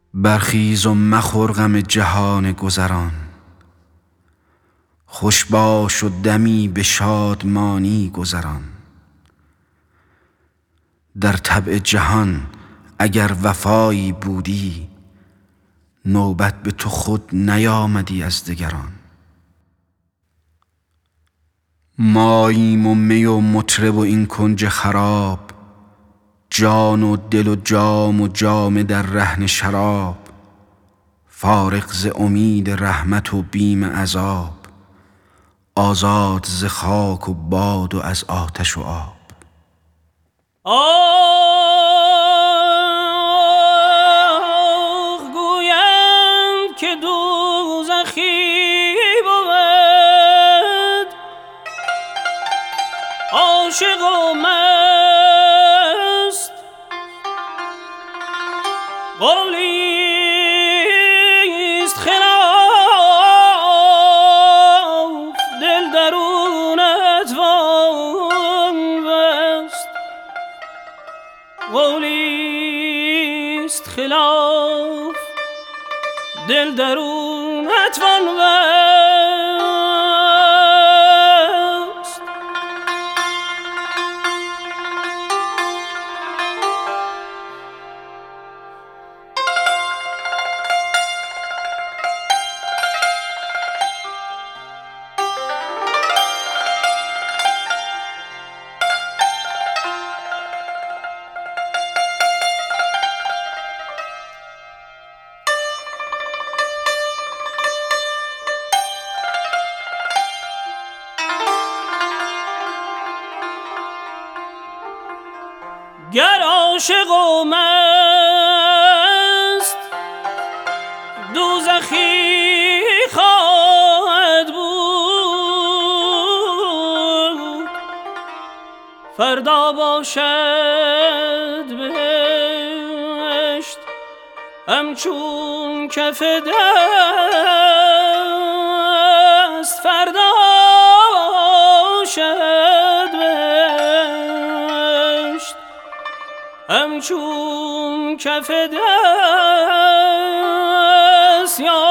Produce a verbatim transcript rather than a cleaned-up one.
برخیز و مخور غم جهان گذران، خوش باش و دمی به شادمانی گذران. در طبع جهان اگر وفایی بودی، نوبت به تو خود نیامدی از دگران. ماییم و می و مطرب و این کنج خراب، جان و دل و جام و جامه در رهن شراب. فارغ ز امید رحمت و بیم عذاب، آزاد ز خاک و باد و از آتش و آب. آه گویند که دوزخی بود، عاشق و مست قولیست خلاف، دل درونت وان بست. قولیست خلاف، دل درونت وان بست. گر عاشق و مست دوزخی خواهد بود، فردا باشد بهشت همچون کف دست. فردا باشد بهشت همچون کف دست. یا